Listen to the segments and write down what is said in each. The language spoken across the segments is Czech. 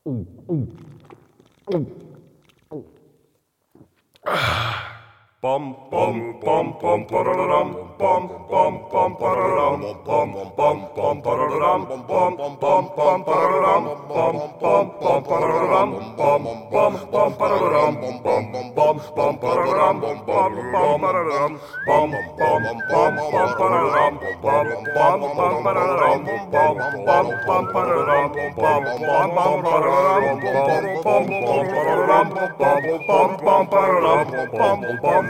Pom pom pom pom pararam pom pom pom pararam pom pom pom pararam pom pom pom pararam pom pom pom pararam pom pom pom pararam pom pom pom pararam pom pom pararam pom pom pom pararam pom pom pom pararam pom pom pom pararam pom pom pom pararam pom pom pom pararam pom pom pararam pom pom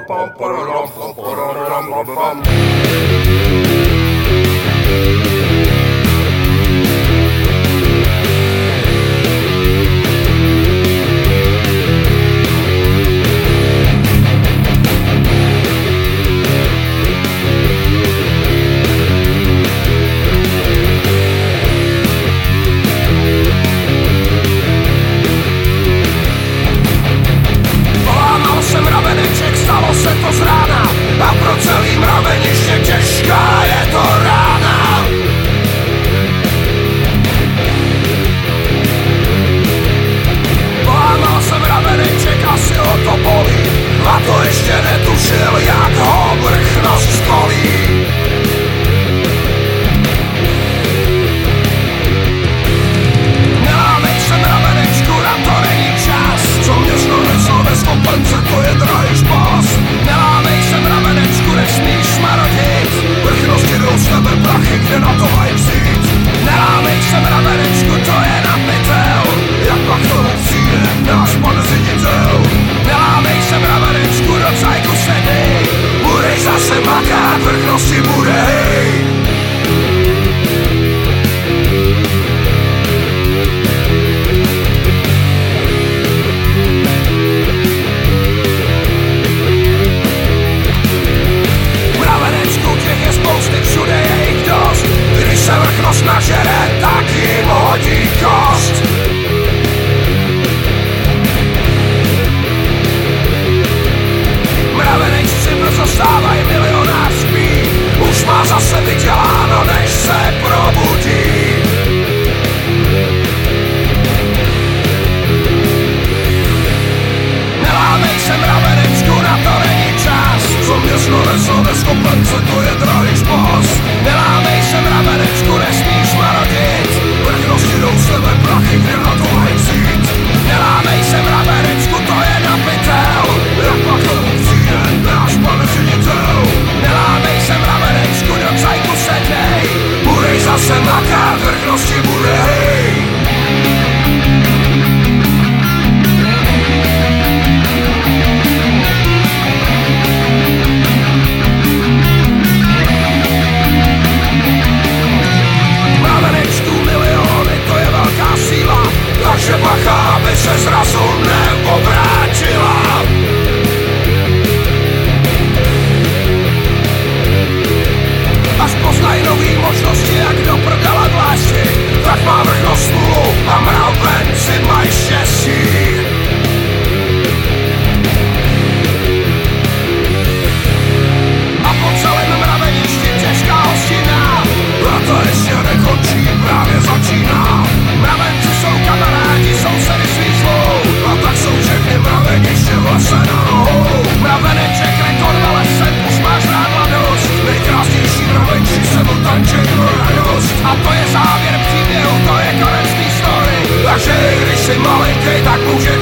Stalo se to z rána a pro celý mraveniště těžká je to rána. Polámal jsem mraveneček, asi ho to bolí, a to ještě netušil, jak ho vrchnost skolí. Nelámej se mravenečku, na to není čas, co mě znovezlo bez kompence, to je drahý špás. Nelámej se mravenečku, nesmíš smarodit, vrchnosti jdou z tebe prachy, kde na to mají vzít. Nelámej se mravenečku, to je napitel, jak pak tomu přijde náš pan ředitel. Nelámej se mravenečku, do cajku sedej, budeš zase makat, vrchnosti bude hej. Všude je jich dost, když se vrchnost nažere, tak jim hodí kost. Mravenečci brzo stávají milionářský, už má zase vyděláno, než se probudí. Nelámej se mravenečku, na to není čas, co mě znovezlo bez kompence, to je drahý špás. Nelámej se mravenečku, nesmíš marodit, vrchnosti jdou z tebe prachy, kde na to mají vzít. Nelámej se mravenečku, to je napitel, jak pak tomu přijde náš pan ředitel. Nelámej se mravenečku, do cajku sednej, budeš zase makat, vrchnosti bude hej. Takže bacha, aby se zrazu neobrátila. Až poznají nový možnosti, jak do prdela dlášti, tak má vrchnost smůlu a mravenci mají štěstí. A po celém mraveništi těžká hostina, a to ještě nekončí, právě začíná. Mravenci jsou kamarádi, sousedy svých zvou, a tak jsou všechny mraveniště v lese na nohou. Mraveneček, rekonvalescent, už máš rád mladost, nejkrásnější mravenči se mu tančej pro radost. A to je závěr příběhu, to je konec té story, takže i když jsi malinkej, tak může